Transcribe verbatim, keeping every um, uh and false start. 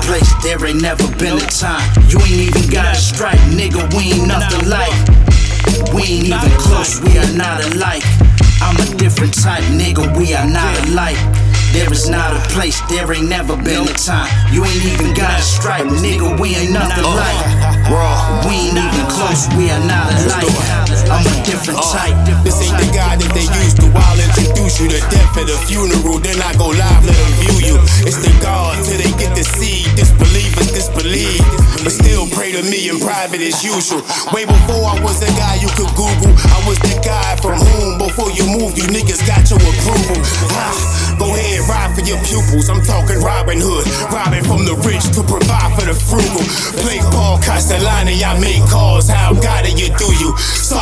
place, there ain't never been a time. You ain't even got a stripe, nigga, we ain't nothing like. We ain't even close, we are not alike. I'm a different type, nigga, we are not alike. There is not a place, there ain't never been a time. You ain't even got a stripe, nigga, we ain't nothing like. We ain't even close, we are not alike. I'm a different type. This ain't the guy that they used to. I'll introduce you to death at a funeral, then I go live, let them view you. It's the God till they get to see. Disbelieve or disbelieve, but still pray to me in private as usual. Way before I was the guy you could Google, I was the guy from whom before you moved, you niggas got your approval. Ah, go ahead, ride for your pupils. I'm talking Robin Hood, robbing from the rich to provide for the frugal. Play Paul Castellani, I make calls. How God do you do you?